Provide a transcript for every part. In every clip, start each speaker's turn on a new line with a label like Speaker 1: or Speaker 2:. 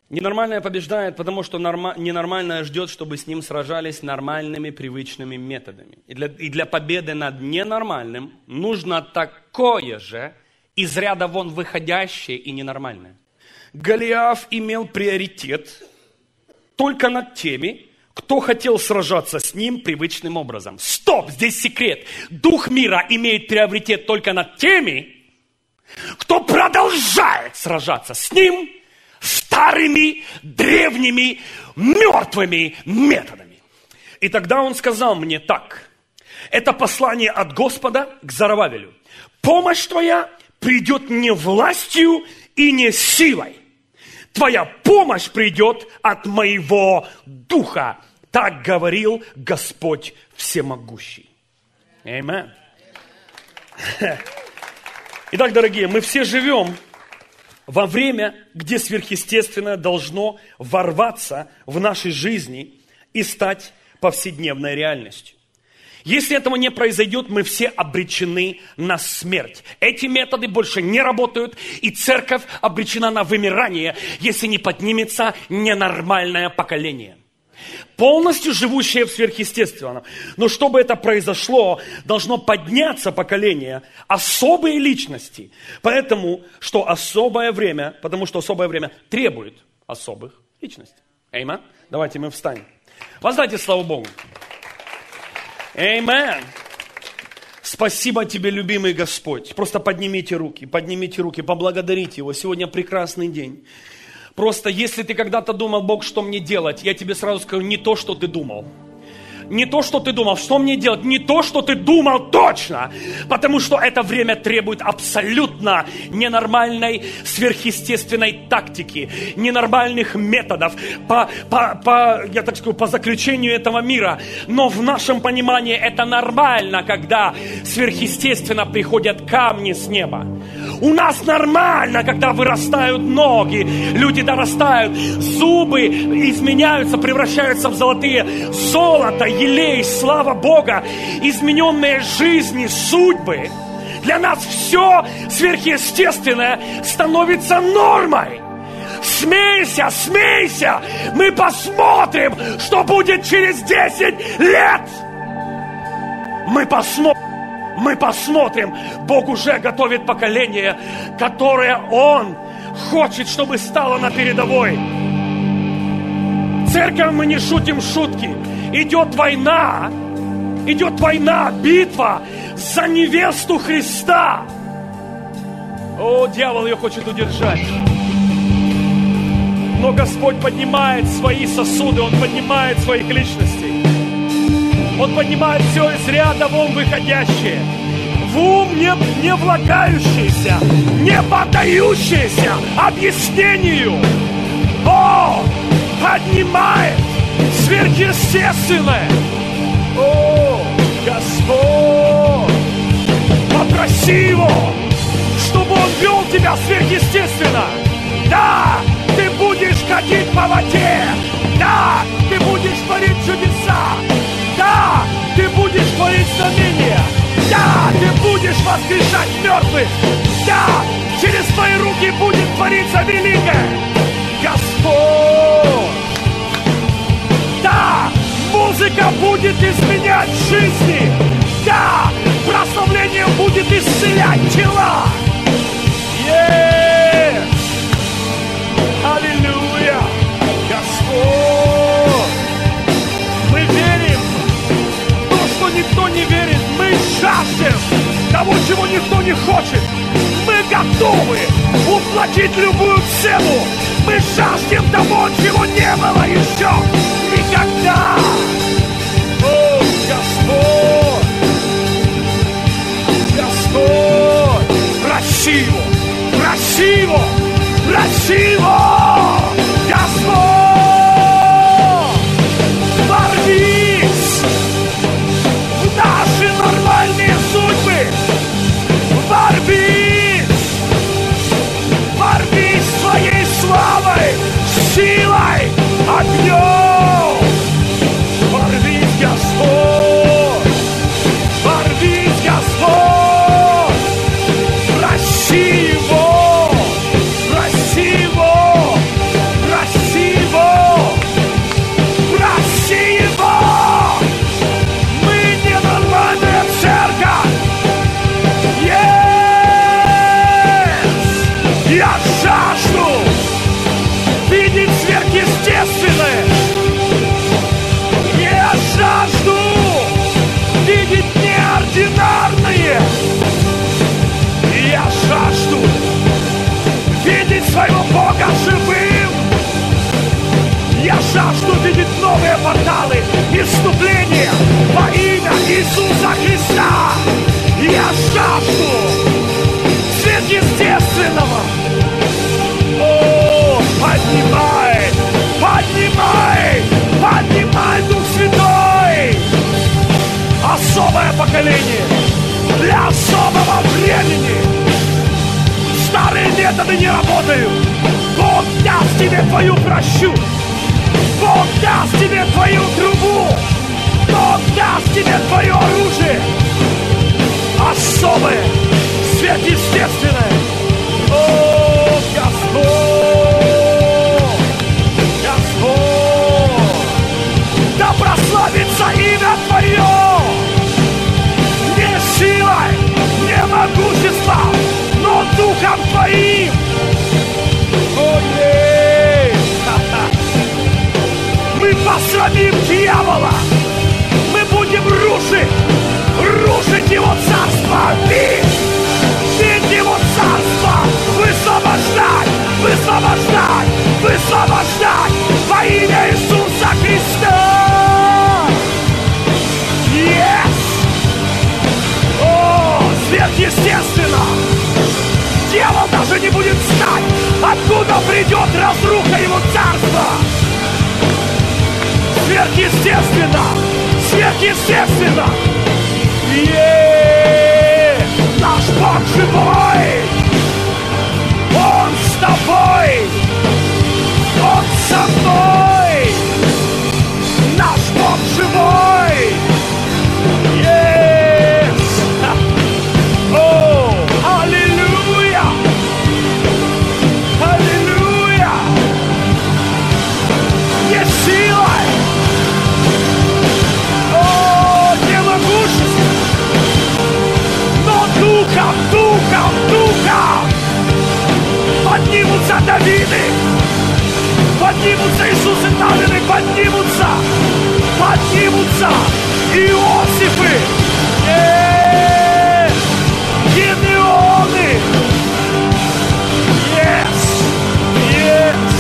Speaker 1: Ненормальное побеждает, потому что ненормальное ждет, чтобы с ним сражались нормальными, привычными методами. И для победы над ненормальным нужно такое же, из ряда вон выходящее и ненормальное. Голиаф имел приоритет только над теми, кто хотел сражаться с ним привычным образом. Стоп, здесь секрет. Дух мира имеет приоритет только над теми, кто продолжает сражаться с ним старыми, древними, мертвыми методами. И тогда он сказал мне так. Это послание от Господа к Зоровавелю. Помощь твоя придет не властью и не силой. Твоя помощь придет от моего духа. Так говорил Господь Всемогущий. Аминь. Итак, дорогие, мы все живем во время, где сверхъестественное должно ворваться в нашей жизни и стать повседневной реальностью. Если этого не произойдет, мы все обречены на смерть. Эти методы больше не работают, и церковь обречена на вымирание, если не поднимется ненормальное поколение, полностью живущее в сверхъестественном. Но чтобы это произошло, должно подняться поколение, особые личности. Потому что особое время требует особых личностей. Аминь. Давайте мы встанем. Воздайте славу Богу. Аминь. Спасибо тебе, любимый Господь. Просто поднимите руки, поблагодарите Его. Сегодня прекрасный день. Просто если ты когда-то думал, Бог, что мне делать, я тебе сразу скажу, не то, что ты думал. Не то, что ты думал, что мне делать, не то, что ты думал точно. Потому что это время требует абсолютно ненормальной, сверхъестественной тактики, ненормальных методов по заключению этого мира. Но в нашем понимании это нормально, когда сверхъестественно приходят камни с неба. У нас нормально, когда вырастают ноги, люди дорастают, зубы изменяются, превращаются в золотые, золото, елей, слава Бога, измененные жизни, судьбы. Для нас все сверхъестественное становится нормой. Смейся, смейся, мы посмотрим, что будет через 10 лет. Мы посмотрим, Бог уже готовит поколение, которое Он хочет, чтобы стало на передовой. Церковь, мы не шутим шутки. Идет война, битва за невесту Христа. О, дьявол ее хочет удержать. Но Господь поднимает свои сосуды, Он поднимает своих личностей. Он поднимает все из ряда вон выходящее, в ум не влагающееся, не поддающееся объяснению. О, поднимает сверхъестественное. О, Господь, попроси Его, чтобы Он вел тебя сверхъестественно. Да, ты будешь ходить по воде. Да, ты будешь творить чудеса. Да, ты будешь творить знамения. Да, ты будешь воскрешать мертвых. Да, через твои руки будет твориться великое. Господь. Да, музыка будет изменять жизни. Да, прославление будет исцелять тела. Аллилуйя, Господь. Мы верим в то, что никто не верит. Мы жаждем того, чего никто не хочет. Мы готовы уплатить любую цену. Мы жаждем того, чего не было еще никогда. О, Господь! Господь! Проси Его! Проси Его! Проси Его! Господь! Ворвись в наши нормальные судьбы! Ворвись! Ворвись своей славой, силой, огнем! Ворвись, Господь! Ворвись, Господь! Проси Его! Проси Его!
Speaker 2: жажду видеть новые порталы исступления во имя Иисуса Христа. Я жажду сверхъестественного. О, поднимай, поднимай, поднимай, Дух Святой. Особое поколение для особого времени. Старые методы не работают. Бог даст тебе твою прощу. Бог даст тебе твою трубу. Бог даст тебе твое оружие. Особое, сверхъестественное. О, Господь! Господь! Да прославится имя Твое! Не силой, не могуществом, но Духом Твоим! Мы посрамим дьявола! Мы будем рушить его царство! Бить его царство! Высвобождать! Высвобождать! Высвобождать! Во имя Иисуса Христа! Yes! О, сверхъестественно! Дьявол даже не будет знать, откуда придет разруха его царства! Сверхъестественно! Сверхъестественно! Наш Бог живой! Он с тобой! Он со мной! Наш Бог живой! О, аллилуйя! Аллилуйя! Не силой! О, не могуществом! Но духом, духом, духом! Поднимутся Давиды! Поднимутся Иисусы Навины! Поднимутся! Поднимутся Иосифы! Гедеоны! Yes! Yes!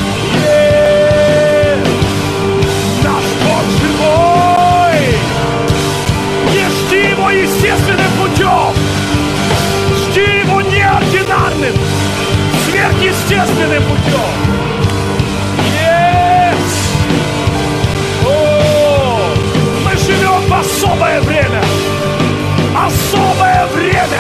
Speaker 2: Yes! Наш Бог живой! Не жди его естественным путем! Жди его неординарным, сверхъестественным путем! Yes! О, мы живем в особое время! Особое время!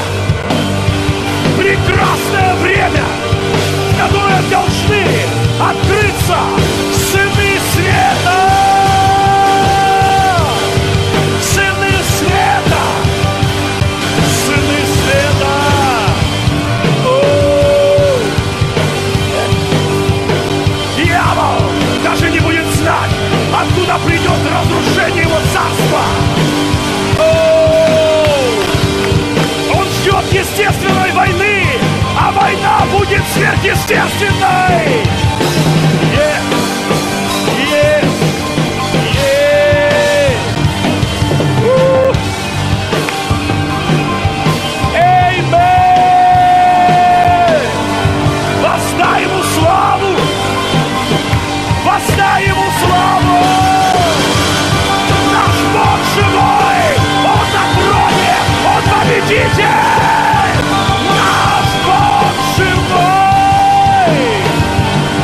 Speaker 2: Прекрасное время, в которое должны открыться сыны света! Сыны света! Сыны света! О! Дьявол даже не будет знать, откуда придет разрушение его царства! Естественной войны, а война будет сверхъестественной. Воздай ему славу! Воздай ему славу! Наш Бог живой! Он на троне! Он победитель! Наш Бог живой!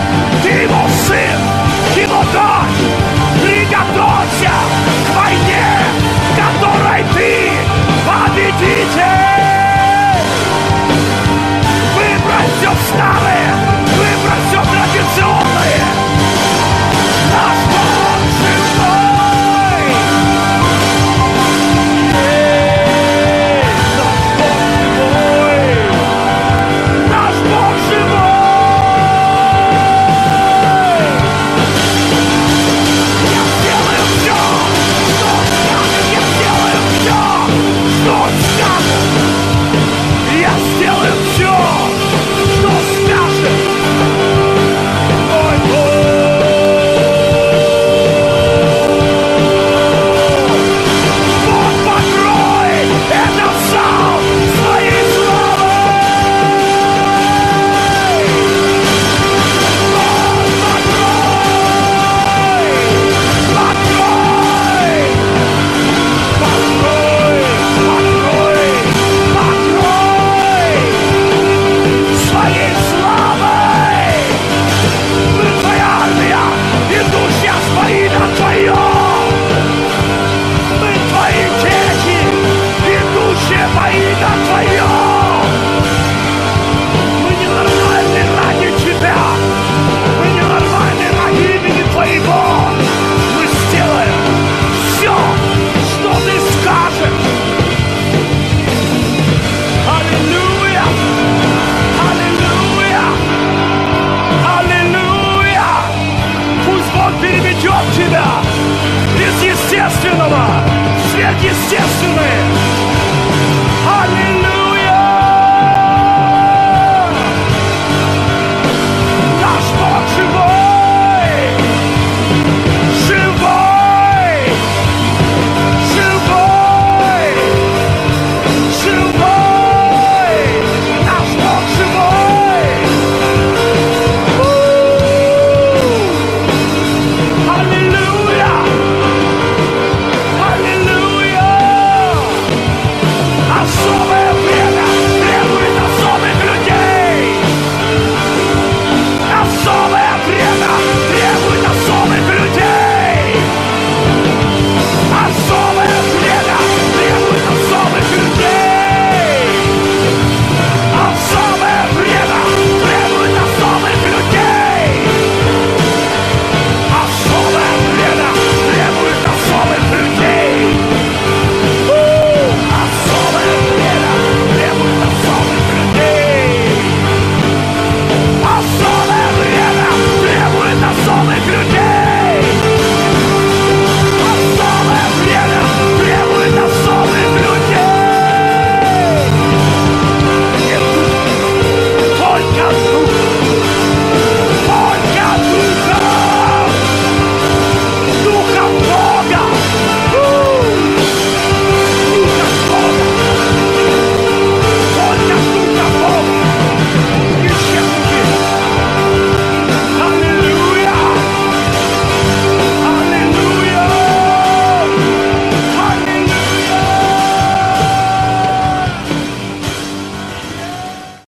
Speaker 2: сверхъестественное.